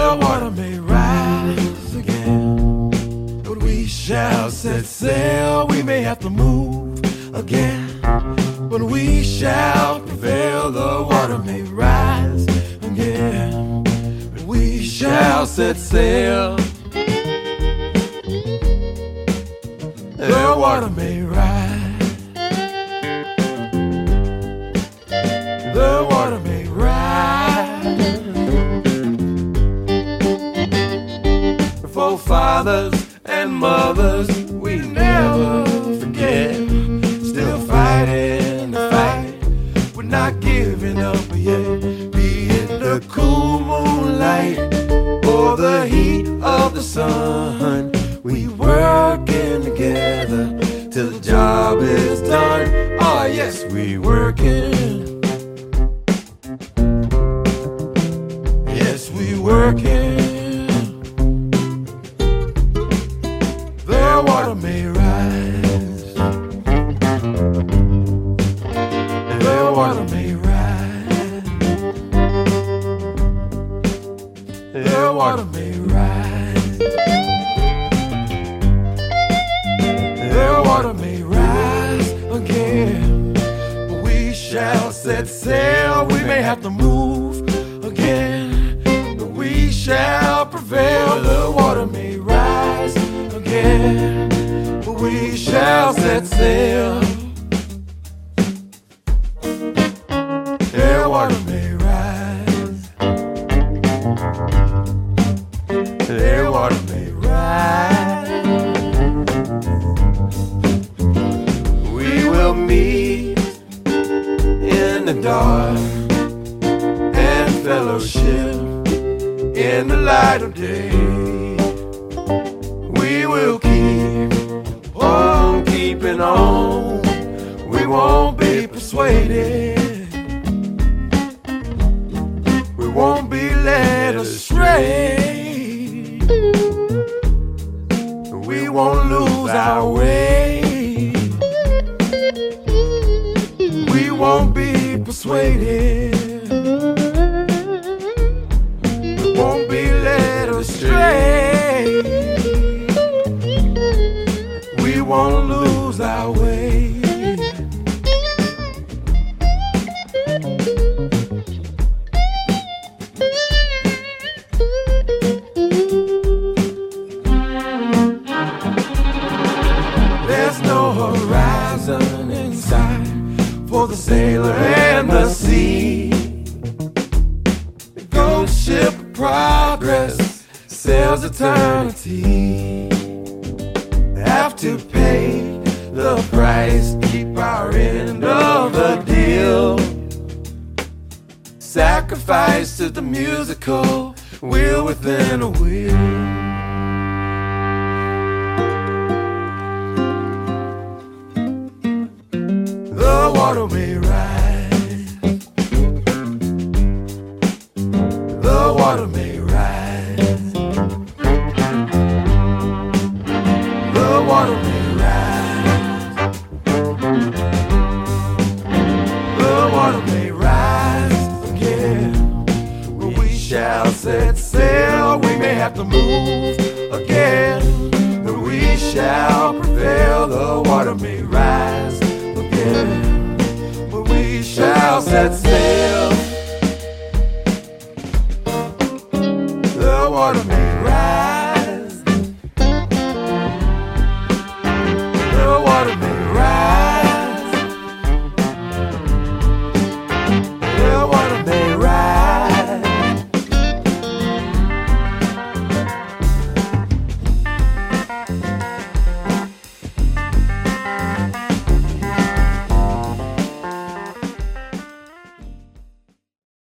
The water may rise again, but we shall set sail. We may have to move again, but we shall prevail. The water may rise again, but we shall set sail. The water may rise, the water may rise. For fathers and mothers, we never forget. Still fighting the fight, we're not giving up yet. Be it the cool moonlight or the heat of the sun, we working together till the job is done. Oh yes, we working. Yes, we working. The water may rise, the water may rise, the water may rise, the water may rise again. We shall set sail. We may have to move again, but we shall prevail. The water may rise again, but we shall set sail. The water may rise, the water may rise. We will meet in the dark and fellowship in the light of day. We will keep on keeping on. We won't be persuaded. We won't be led astray. We won't lose our way. We won't be persuaded. We won't be led astray. We won't lose our way. There's no horizon in sight for the sailor and the sea. The ghost ship of progress sails eternity. Have to pay the price to keep our end of the deal. Sacrifice to the musical wheel within a wheel. The water may rise, the water may rise, the water may rise, the water may rise again. We shall set sail. We may have to move again, but we shall prevail. The water may rise again, but we shall set sail. The water may